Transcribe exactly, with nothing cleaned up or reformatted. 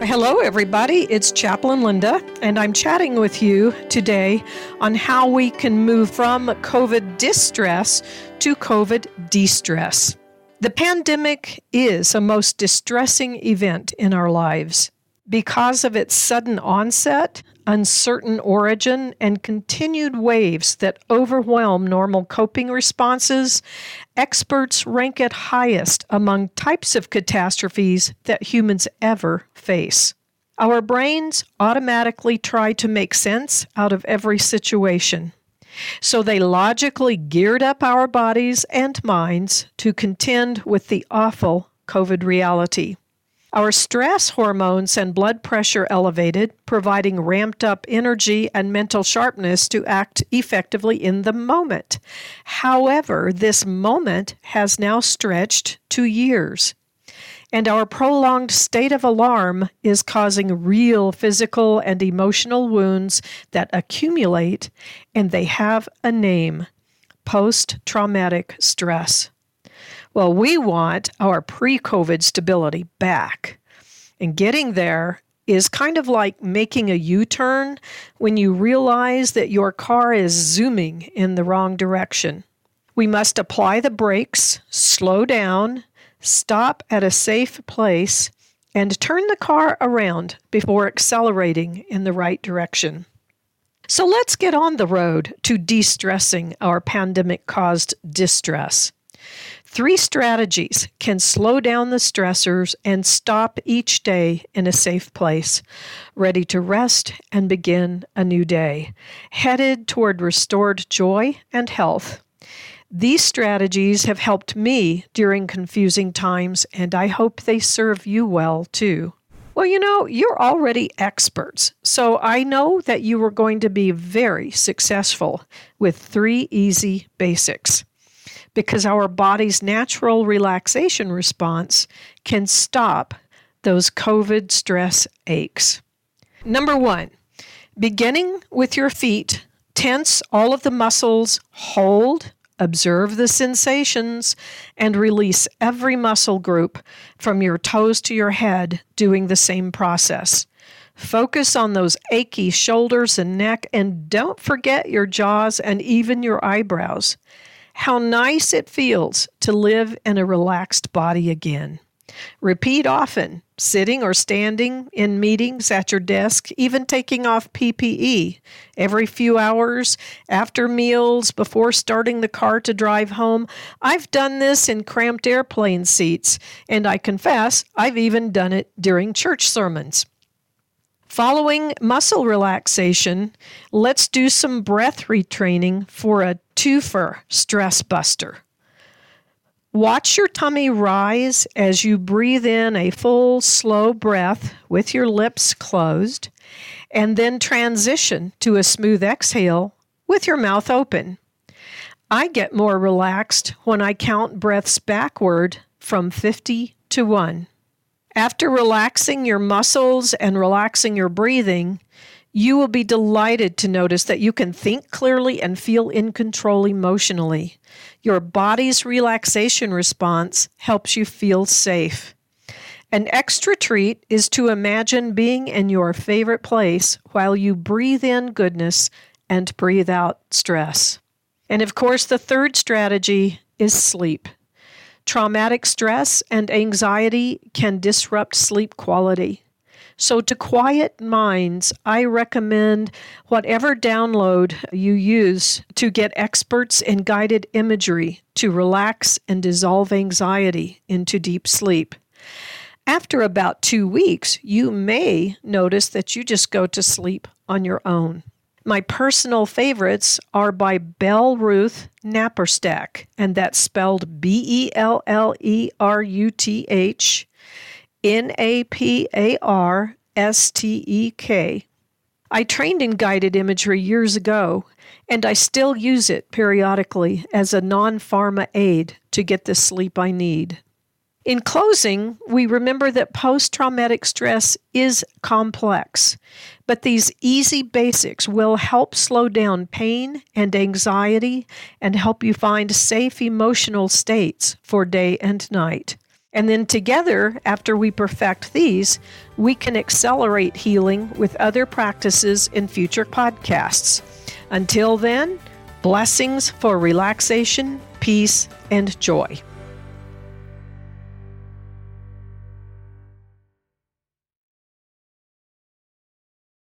Hello, everybody. It's Chaplain Linda, and I'm chatting with you today on how we can move from COVID distress to COVID de-stress. The pandemic is a most distressing event in our lives. Because of its sudden onset, uncertain origin, and continued waves that overwhelm normal coping responses, experts rank it highest among types of catastrophes that humans ever face. Our brains automatically try to make sense out of every situation. So they logically geared up our bodies and minds to contend with the awful COVID reality. Our stress hormones and blood pressure elevated, providing ramped up energy and mental sharpness to act effectively in the moment. However, this moment has now stretched to years. And our prolonged state of alarm is causing real physical and emotional wounds that accumulate, and they have a name: post-traumatic stress. Well, we want our pre-COVID stability back. And getting there is kind of like making a U-turn when you realize that your car is zooming in the wrong direction. We must apply the brakes, slow down, stop at a safe place, and turn the car around before accelerating in the right direction. So let's get on the road to de-stressing our pandemic-caused distress. Three strategies can slow down the stressors and stop each day in a safe place, ready to rest and begin a new day, headed toward restored joy and health. These strategies have helped me during confusing times, and I hope they serve you well too. Well, you know, you're already experts, so I know that you are going to be very successful with three easy basics, because our body's natural relaxation response can stop those COVID stress aches. Number one, beginning with your feet, tense all of the muscles, hold, observe the sensations, and release every muscle group from your toes to your head, doing the same process. Focus on those achy shoulders and neck, and don't forget your jaws and even your eyebrows. How nice it feels to live in a relaxed body again. Repeat often, sitting or standing in meetings at your desk, even taking off P P E every few hours, after meals, before starting the car to drive home. I've done this in cramped airplane seats, and I confess I've even done it during church sermons. Following muscle relaxation, let's do some breath retraining for a twofer stress buster. Watch your tummy rise as you breathe in a full, slow breath with your lips closed, and then transition to a smooth exhale with your mouth open. I get more relaxed when I count breaths backward from fifty to one. After relaxing your muscles and relaxing your breathing, you will be delighted to notice that you can think clearly and feel in control emotionally. Your body's relaxation response helps you feel safe. An extra treat is to imagine being in your favorite place while you breathe in goodness and breathe out stress. And of course, the third strategy is sleep. Traumatic stress and anxiety can disrupt sleep quality. So to quiet minds, I recommend whatever download you use to get experts in guided imagery to relax and dissolve anxiety into deep sleep. After about two weeks, you may notice that you just go to sleep on your own. My personal favorites are by Bell Ruth Naparstack, and that's spelled B E L L E R U T H N A P A R S T E K. I trained in guided imagery years ago, and I still use it periodically as a non-pharma aid to get the sleep I need. In closing, we remember that post-traumatic stress is complex, but these easy basics will help slow down pain and anxiety and help you find safe emotional states for day and night. And then together, after we perfect these, we can accelerate healing with other practices in future podcasts. Until then, blessings for relaxation, peace, and joy.